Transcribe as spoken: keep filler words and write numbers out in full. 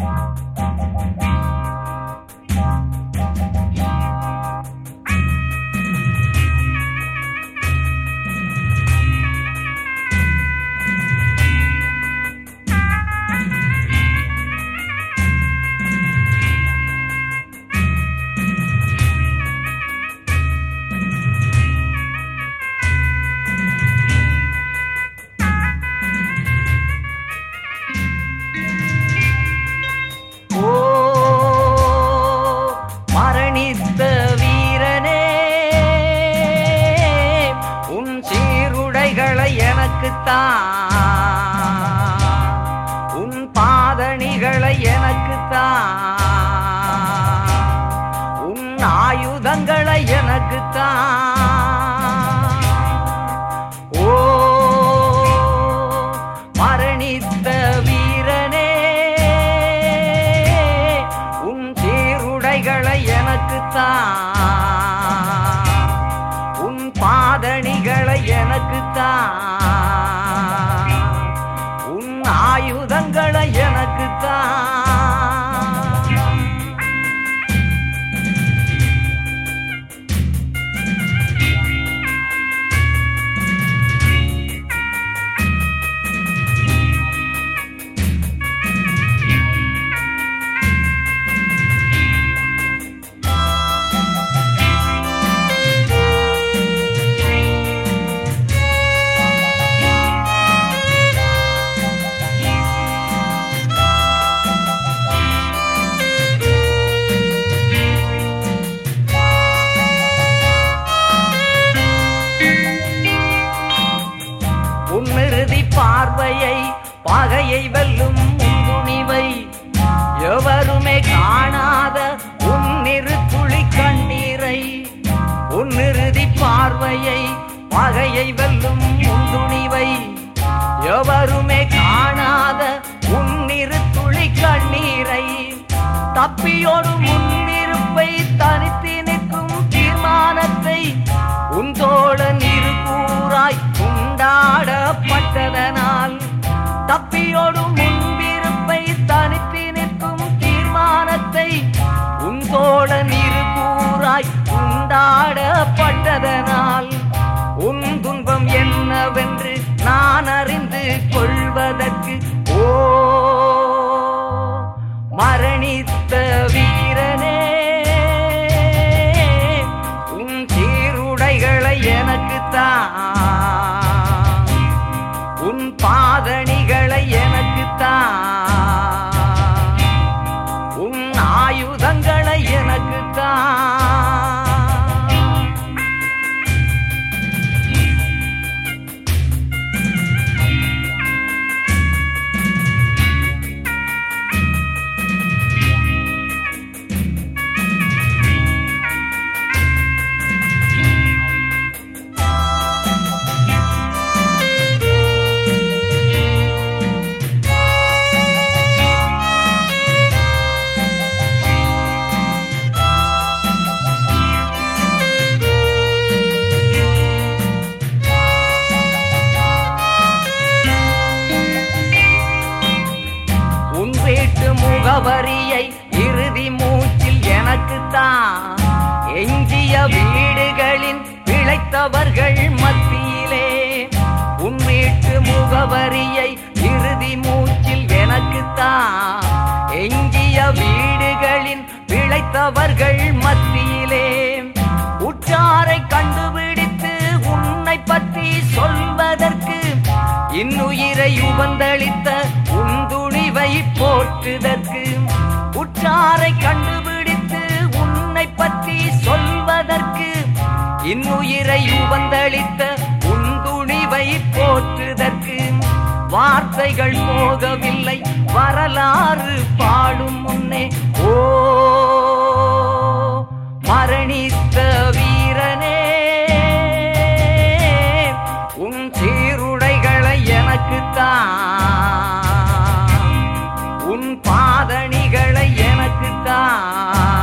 உன் பாதணிகளை எனக்குத்தான், உன் ஆயுதங்களை எனக்குத்தான். ஓ மரணித்த வீரனே, உன் சீருடைகளை எனக்குத்தான், உன் பாதணிகளை எனக்குத்தான், ஆயுதங்களை எனக்குத்தான். உன்னிறுதி பார்வையை பகையை வெல்லும் முன்துணிவை எவருமே காணாத உன்னிரு துளி கண்ணீரை. உன்னிறுதி பார்வையை பகையை வெல்லும் முன்துணிவை எவருமே காணாத உன்னிரு துளி கண்ணீரை. தப்பியோடு முன்னிருப்பை தனித்து நிற்கும் தீர்மானத்தை உன் தோழன் இரு கூறாய் உண்டாடப்பட்டதனால், தப்பியோடு முன்பிருப்பை தனித்து நிற்கும் தீர்மானத்தை உன் தோழன் இரு கூறாய் உண்டாடப்பட்டதனால், உன் துன்பம் என்னவென்று நான் அறிந்து கொள்வதற்கு ஓ மரணித்த வீரனே, உன் சீருடைகளை எனக்குத்தான், உன் பாதணிகளை எனக்குத்தான், உன் ஆயுதங்களை எனக்குத்தான். முகவரியை இறுதி மூச்சில் எனக்குத்தான், எஞ்சிய வீடுகளின் பிழைத்தவர்கள் மத்தியிலே உன் வீட்டு முகவரியை இறுதி மூச்சில் எனக்குத்தான், எஞ்சிய வீடுகளின் பிழைத்தவர்கள் மத்தியிலே உற்றாரை கண்டுபிடித்து உன்னை பற்றி சொல்வதற்கு இன்னுயிரை உபந்தளித்த உன் துணிவை போற்றுதற்கு, உற்றாரை கண்டுபிடித்து உன்னை பற்றி சொல்வதற்கு இன்னுயிரை உபந்தளித்த உன் துணிவை போற்றுதற்கு வார்த்தைகள் போகவில்லை வரலாறு பாடும் முன்னே. ஓ மரணித்த வீரனே, உன் சீருடைகளை எனக்குத்தான், உன் பாதணிகளை எனக்குத்தான்,